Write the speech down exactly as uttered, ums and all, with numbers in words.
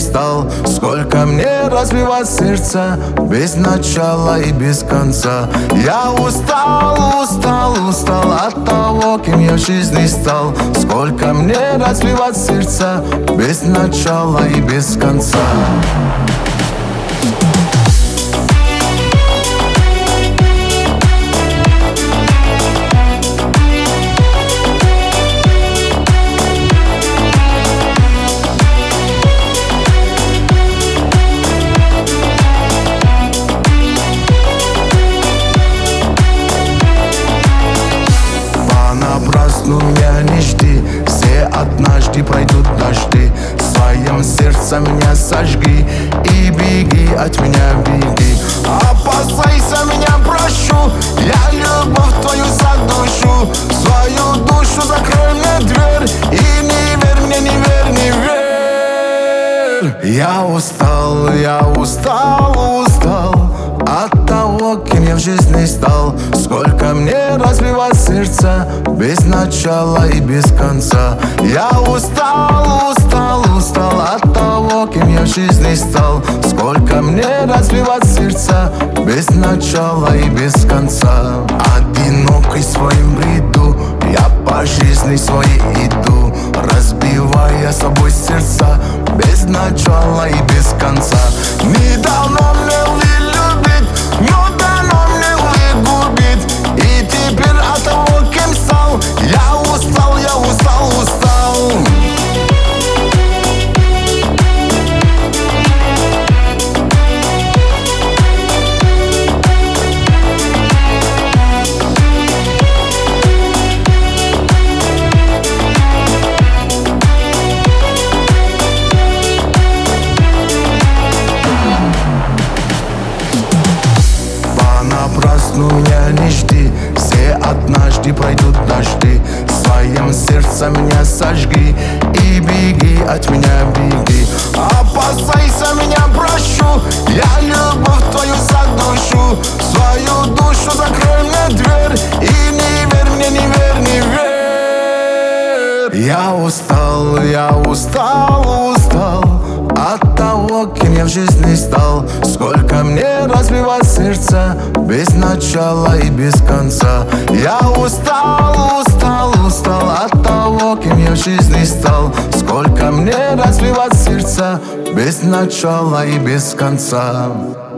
стал. Сколько мне разбивать сердце без начала и без конца. Я устал, устал, устал от того, кем я в жизни стал. Сколько мне разбивать сердце без начала и без конца. Понапрасну меня не жди, все однажды пройдут дожди. В своем сердце меня сожги и беги от меня, беги. Опасайся меня, прошу, я любовь твою задушу. Свою душу закрой мне дверь и не верь мне, не верь, не верь. Я устал, я устал, устал от того, кем я в жизни стал. Сколько мне разбивать сердце без начала и без конца. Я устал, устал, устал от того, кем я в жизни стал. Сколько мне разбивать сердце без начала и без конца. Одинокий в своем бреду я по жизни своей иду, разбивая собой сердца без начала и без конца. Не дано мне любить, но дано мне губить. И теперь от того, кем стал, я устал, я устал, устал. Понапрасну меня не жди, все однажды пройдут дожди. В своем сердце меня сожги и беги от меня, беги. Опасайся меня, прошу, я любовь твою задушу. Свою душу закрой мне дверь и не верь мне, не верь, не верь. Я устал, я устал, устал от того, кем я в жизни стал. Сколько мне разбивать сердце без начала и без конца. Я устал, устал, устал от того, кем я в жизни стал. Сколько мне разбивать сердце без начала и без конца.